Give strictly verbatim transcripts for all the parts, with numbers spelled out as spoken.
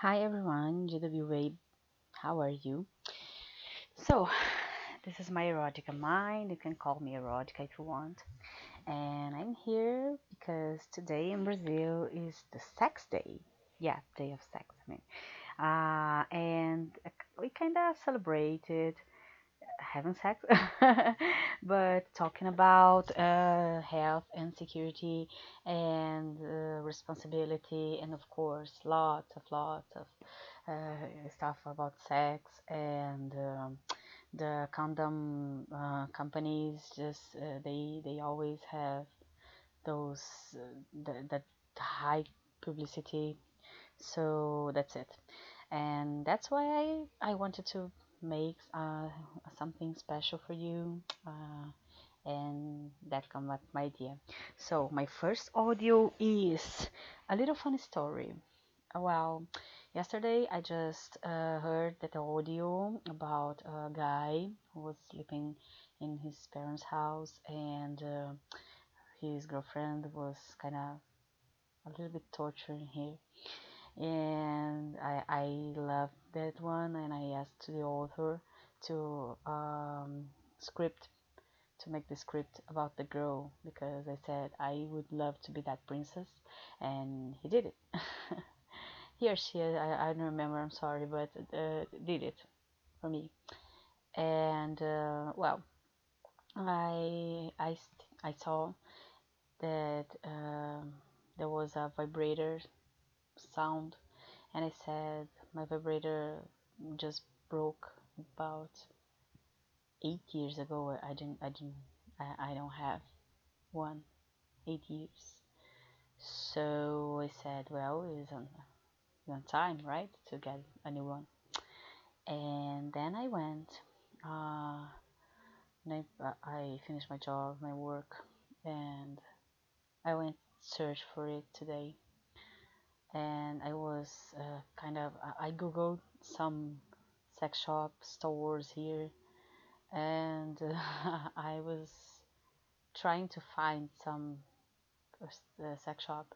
Hi everyone, G W A, how are you? So, this is my erotica mind. You can call me erotica if you want. And I'm here because today in Brazil is the sex day. Yeah, day of sex, I mean. Uh, and we kind of celebrated having sex, but talking about uh, health and security and uh, responsibility, and of course, lots of lots of uh, stuff about sex and um, the condom uh, companies. Just uh, they they always have those uh, the, that high publicity. So that's it, and that's why I I wanted to make uh, something special for you, uh, and that come up my idea. So my first audio is a little funny story. Uh, Well, yesterday I just uh, heard that audio about a guy who was sleeping in his parents' house, and uh, his girlfriend was kind of a little bit torturing him, and I I loved that one, and I asked the author to um, script to make the script about the girl because I said I would love to be that princess, and he did it. He or she, I, I don't remember. I'm sorry, but uh, did it for me, and uh, well, I I I saw that um, there was a vibrator sound, and I said my vibrator just broke about eight years ago. I didn't, I didn't, I, I don't have one eight years. So I said, well, it's on, on time, right, to get a new one. And then I went, uh, and I, I finished my job, my work, and I went search for it today. And I was uh, kind of, I googled some sex shop stores here, and uh, I was trying to find some uh, sex shop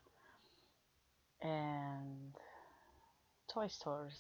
and toy stores,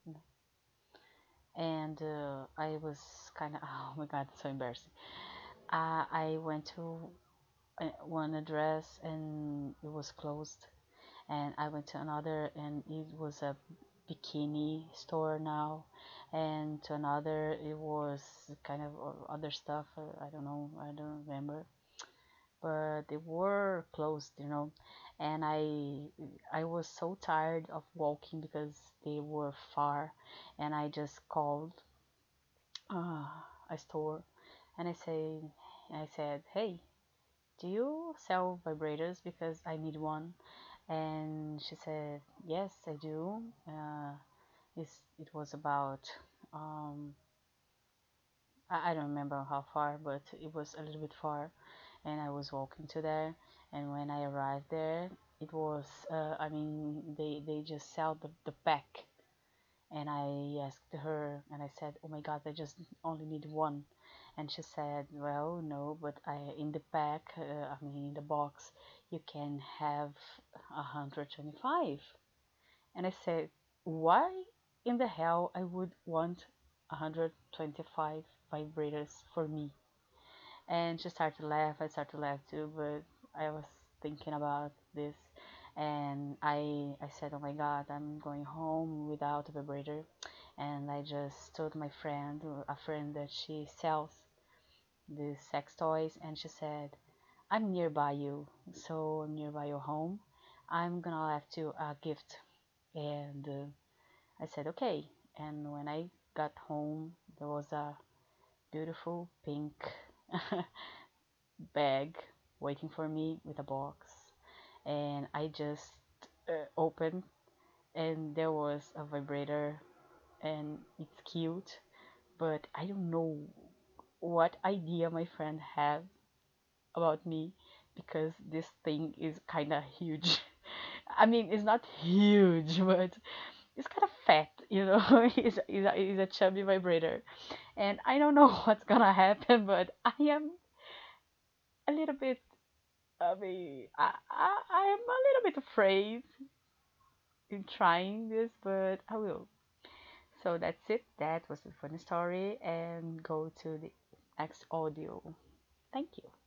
and uh, I was kind of oh my god, so embarrassing. Uh, I went to uh, one address and it was closed, and I went to another and it was a bikini store now, and to another it was kind of other stuff. uh, I don't know, I don't remember, but they were closed, you know. And I I was so tired of walking because they were far, and I just called uh, a store, and I say I said, "Hey, do you sell vibrators? Because I need one." And she said, "Yes, I do." Uh, it's, it was about um, I, I don't remember how far, but it was a little bit far, and I was walking to there. And when I arrived there, it was uh, I mean they they just sell the the pack, and I asked her and I said, "Oh my God, I just only need one." And she said, "Well, no, but I in the pack, uh, I mean in the box, you can have one hundred twenty-five." And I said, "Why in the hell I would want one hundred twenty-five vibrators for me?" And she started to laugh. I started to laugh too, but I was thinking about this, and I I said, "Oh my God, I'm going home without a vibrator." And I just told my friend, a friend that she sells these sex toys, and she said, "I'm nearby you, so I'm nearby your home. I'm gonna have to a gift." And uh, I said, "Okay." And when I got home, there was a beautiful pink bag waiting for me with a box, and I just uh, opened, and there was a vibrator, and it's cute, but I don't know what idea my friend had about me, because this thing is kind of huge. I mean, it's not huge, but it's kind of fat, you know. it's, it's, a, it's a chubby vibrator, and I don't know what's gonna happen, but I am a little bit I mean, I, I, I am a little bit afraid in trying this, but I will. So that's it. That was the funny story, and go to the next audio. Thank you.